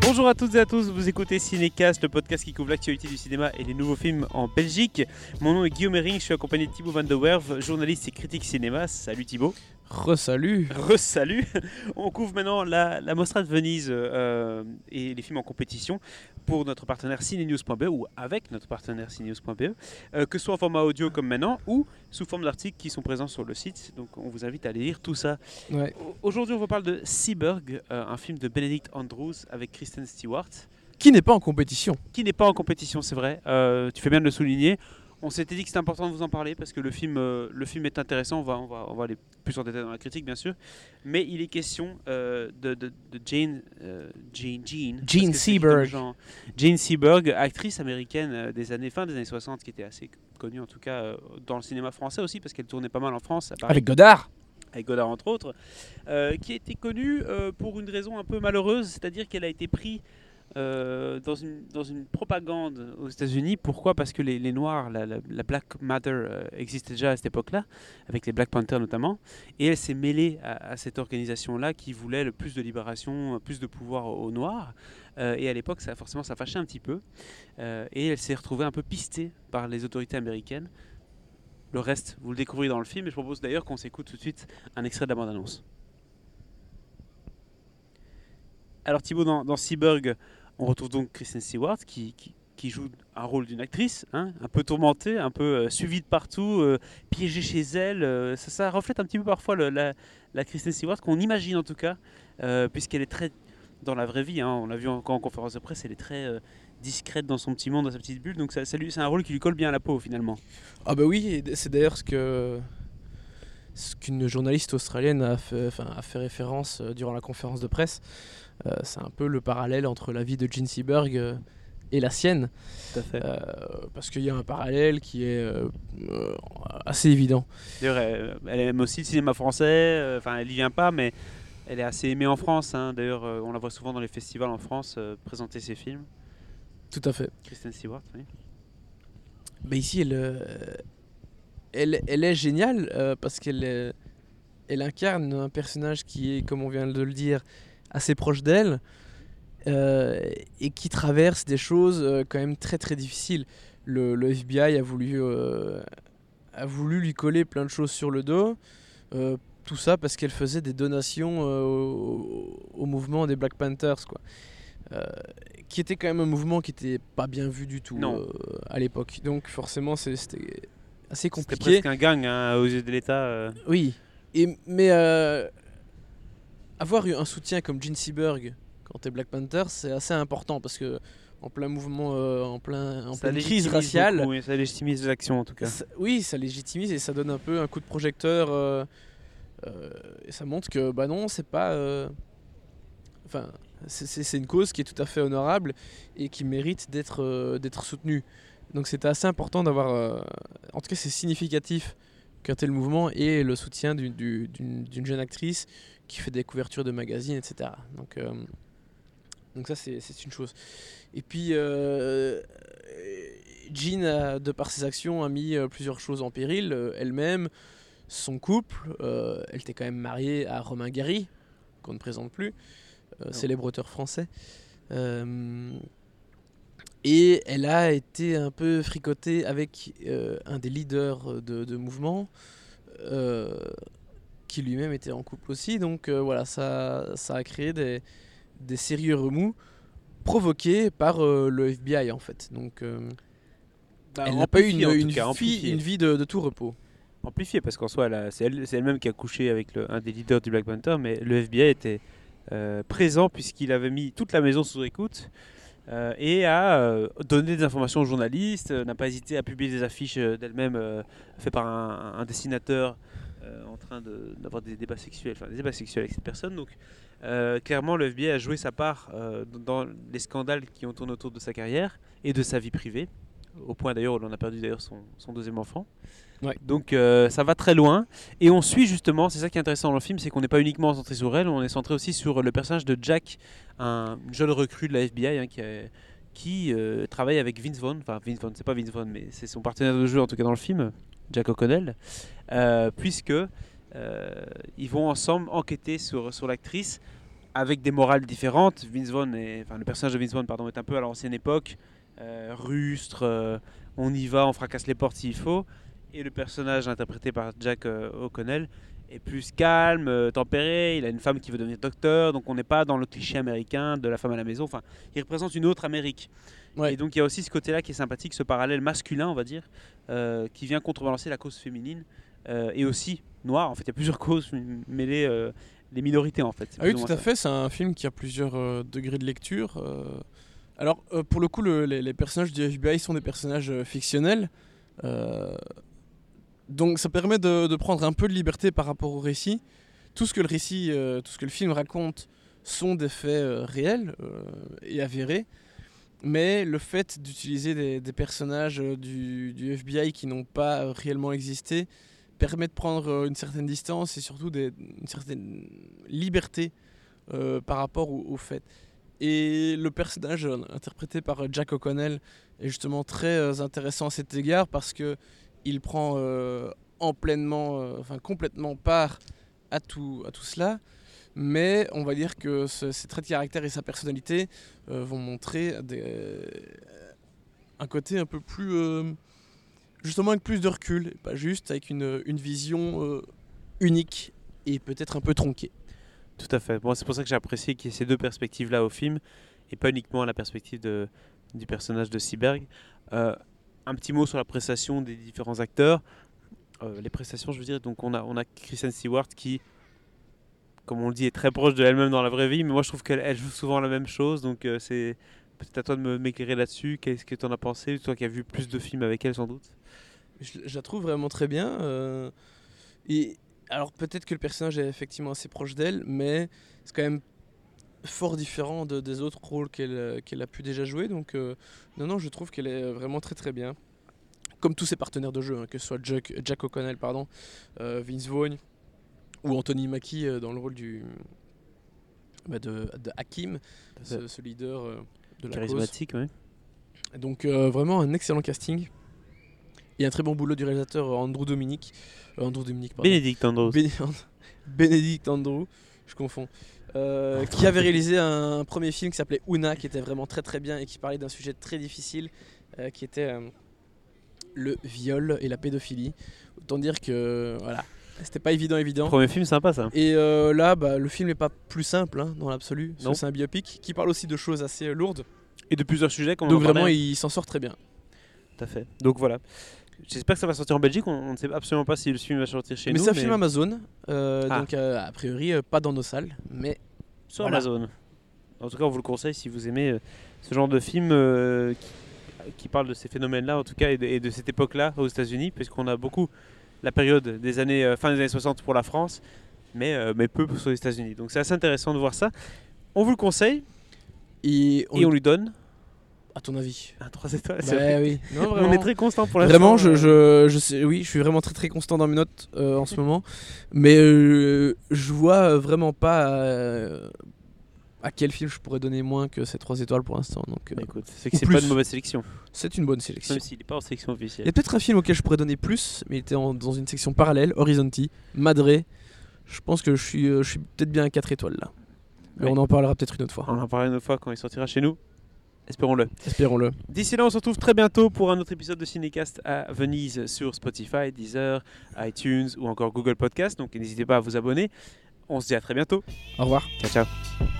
Bonjour à toutes et à tous, vous écoutez Cinécast, le podcast qui couvre l'actualité du cinéma et les nouveaux films en Belgique. Mon nom est Guillaume Herring, je suis accompagné de Thibaut Van de Werve, journaliste et critique cinéma. Salut Thibaut. Re-salut. Re-salut. On couvre maintenant la Mostra de Venise et les films en compétition pour notre partenaire cinenews.be ou avec notre partenaire cinenews.be, que ce soit en format audio comme maintenant ou sous forme d'articles qui sont présents sur le site. Donc on vous invite à aller lire tout ça. Ouais. Aujourd'hui on vous parle de Seberg, un film de Benedict Andrews avec Kristen Stewart. Qui n'est pas en compétition. Qui n'est pas en compétition, c'est vrai. Tu fais bien de le souligner. On s'était dit que c'était important de vous en parler parce que le film est intéressant. On va aller plus en détail dans la critique, bien sûr. Mais il est question de Jane Seberg. Jane Seberg, actrice américaine fin des années 60, qui était assez connue en tout cas dans le cinéma français aussi parce qu'elle tournait pas mal en France. Avec Godard. Avec Godard entre autres. Qui a été connue pour une raison un peu malheureuse, c'est-à-dire qu'elle a été prise dans une propagande aux États-Unis. Pourquoi ? Parce que les Noirs, la Black Matter existait déjà à cette époque-là, avec les Black Panthers notamment, et elle s'est mêlée à cette organisation-là qui voulait le plus de libération, plus de pouvoir aux Noirs. Et à l'époque, ça fâchait un petit peu. Et elle s'est retrouvée un peu pistée par les autorités américaines. Le reste, vous le découvrez dans le film, et je propose d'ailleurs qu'on s'écoute tout de suite un extrait de la bande-annonce. Alors Thibaut, dans Seberg, on retrouve donc Kristen Stewart qui joue un rôle d'une actrice, hein, un peu tourmentée, un peu suivie de partout, piégée chez elle. Ça reflète un petit peu parfois la Kristen Stewart qu'on imagine en tout cas, puisqu'elle est très, dans la vraie vie, hein, on l'a vu en conférence de presse, elle est très discrète dans son petit monde, dans sa petite bulle, donc c'est un rôle qui lui colle bien à la peau finalement. Ah bah oui, c'est d'ailleurs ce qu'une journaliste australienne a fait référence durant la conférence de presse. C'est un peu le parallèle entre la vie de Jane Seberg et la sienne. Tout à fait. Parce qu'il y a un parallèle qui est assez évident. D'ailleurs, elle aime aussi le cinéma français, elle n'y vient pas, mais elle est assez aimée en France. Hein. D'ailleurs, on la voit souvent dans les festivals en France présenter ses films. Tout à fait. Kristen Stewart, oui. Bah ici, elle est géniale parce qu'elle incarne un personnage qui est, comme on vient de le dire, assez proche d'elle et qui traverse des choses quand même très très difficiles. Le FBI a voulu lui coller plein de choses sur le dos, tout ça parce qu'elle faisait des donations au mouvement des Black Panthers, quoi. Qui était quand même un mouvement qui était pas bien vu du tout à l'époque. Donc forcément c'était assez compliqué. C'était presque un gang aux yeux de l'État. Oui, mais avoir eu un soutien comme Jane Seberg quand t'es Black Panther, c'est assez important parce que en plein mouvement, en pleine crise raciale, beaucoup, ça légitimise l'action en tout cas. Ça légitimise et ça donne un peu un coup de projecteur et ça montre que bah non, c'est pas c'est une cause qui est tout à fait honorable et qui mérite d'être soutenue. Donc c'était assez important d'avoir en tout cas c'est significatif qu'un tel mouvement ait le soutien d'une jeune actrice qui fait des couvertures de magazines, etc. Donc ça c'est une chose. Et puis Jean, de par ses actions, a mis plusieurs choses en péril, elle-même, son couple. Elle était quand même mariée à Romain Gary, qu'on ne présente plus, célèbre auteur français. Et elle a été un peu fricotée avec un des leaders de mouvement, qui lui-même était en couple aussi. Donc voilà, ça a créé des sérieux remous provoqués par le FBI en fait. Donc elle n'a pas eu une vie de tout repos. Amplifiée, parce qu'en soi, c'est elle-même qui a couché avec un des leaders du Black Panther, mais le FBI était présent puisqu'il avait mis toute la maison sous écoute et a donné des informations aux journalistes, n'a pas hésité à publier des affiches d'elle-même faites par un dessinateur en train d'avoir des débats sexuels avec cette personne. Donc clairement, le FBI a joué sa part dans les scandales qui ont tourné autour de sa carrière et de sa vie privée, au point d'ailleurs où on a perdu d'ailleurs son deuxième enfant. Ouais. Donc ça va très loin et on suit justement, c'est ça qui est intéressant dans le film, c'est qu'on n'est pas uniquement centré sur elle, on est centré aussi sur le personnage de Jack, un jeune recrue de la FBI qui travaille avec Vince Vaughn, c'est pas Vince Vaughn mais c'est son partenaire de jeu en tout cas dans le film, Jack O'Connell, puisque ils vont ensemble enquêter sur l'actrice avec des morales différentes. Le personnage de Vince Vaughn pardon, est un peu à l'ancienne époque, rustre, on y va, on fracasse les portes s'il faut. Et le personnage interprété par Jack O'Connell est plus calme, tempéré. Il a une femme qui veut devenir docteur, donc on n'est pas dans le cliché américain de la femme à la maison. Enfin, il représente une autre Amérique. Ouais. Et donc il y a aussi ce côté-là qui est sympathique, ce parallèle masculin, on va dire, qui vient contrebalancer la cause féminine et aussi noire. En fait, il y a plusieurs causes mêlées, les minorités en fait. C'est Ah oui, plus ou tout à moins ça. fait, c'est un film qui a plusieurs degrés de lecture. Alors, pour le coup, les personnages du FBI sont des personnages fictionnels. Euh, donc ça permet de prendre un peu de liberté par rapport au récit. Tout ce que le film raconte sont des faits réels et avérés. Mais le fait d'utiliser des personnages du FBI qui n'ont pas réellement existé permet de prendre une certaine distance et surtout une certaine liberté par rapport aux faits. Et le personnage interprété par Jack O'Connell est justement très intéressant à cet égard parce que il prend complètement part à tout cela. Mais on va dire que ses traits de caractère et sa personnalité vont montrer un côté un peu plus justement avec plus de recul, pas juste avec une vision unique et peut-être un peu tronquée. Tout à fait. Bon, c'est pour ça que j'ai apprécié qu'il y ait ces deux perspectives-là au film et pas uniquement la perspective du personnage de Seberg. Un petit mot sur la prestation des différents acteurs. Les prestations, je veux dire, donc on a Kristen Stewart qui, comme on le dit, est très proche de elle-même dans la vraie vie, mais moi je trouve qu'elle joue souvent la même chose, donc c'est peut-être à toi de m'éclairer là-dessus. Qu'est-ce que tu en as pensé, toi qui as vu plus de films avec elle sans doute? Je la trouve vraiment très bien. Et alors peut-être que le personnage est effectivement assez proche d'elle, mais c'est quand même fort différent des autres rôles qu'elle a pu déjà jouer. Donc non, je trouve qu'elle est vraiment très très bien. Comme tous ses partenaires de jeu, hein, que ce soit Jack O'Connell, Vince Vaughn ou Anthony Mackie dans le rôle de Hakim, ce leader de la cause. Charismatique, oui. Donc vraiment un excellent casting. Et un très bon boulot du réalisateur Andrew Dominic, pardon. Benedict Andrews. Benedict Andrew, je confonds. Qui avait réalisé un premier film qui s'appelait Una, qui était vraiment très très bien et qui parlait d'un sujet très difficile, qui était le viol et la pédophilie. Autant dire que voilà, c'était pas évident. Premier film sympa ça. Et là, le film n'est pas plus simple dans l'absolu. Non. C'est un biopic qui parle aussi de choses assez lourdes. Et de plusieurs sujets qu'on Donc en parlait. vraiment, il s'en sort très bien. Tout à fait. Donc voilà. J'espère que ça va sortir en Belgique. On ne sait absolument pas si le film va sortir chez nous. Mais c'est un film Amazon, Ah. donc a priori pas dans nos salles, mais Sur voilà. Amazon. En tout cas, on vous le conseille si vous aimez ce genre de film qui parle de ces phénomènes-là, en tout cas, et de cette époque-là aux États-Unis, puisqu'on a beaucoup la période des années fin des années 60 pour la France, mais peu pour les États-Unis. Donc c'est assez intéressant de voir ça. On vous le conseille Et on lui donne à ton avis? un 3 étoiles. Bah oui. Non, On est très constant pour l'instant. Vraiment, je sais, oui, je suis vraiment très très constant dans mes notes en ce moment, mais je vois vraiment pas à quel film je pourrais donner moins que ces 3 étoiles pour l'instant. Donc, Bah, écoute, c'est ou que c'est plus. pas une mauvaise sélection, c'est une bonne sélection. même s'il n'est pas en sélection Il officielle. y a peut-être un film auquel je pourrais donner plus, mais il était dans une section parallèle, Horizonti, Madré. Je pense que je suis peut-être bien à 4 étoiles là. Mais Oui. on en parlera peut-être une autre fois. On en parlera une autre fois quand il sortira chez nous. Espérons-le. Espérons-le. D'ici là, on se retrouve très bientôt pour un autre épisode de Cinécast à Venise sur Spotify, Deezer, iTunes ou encore Google Podcast. Donc n'hésitez pas à vous abonner. On se dit à très bientôt. Au revoir. Ciao, ciao.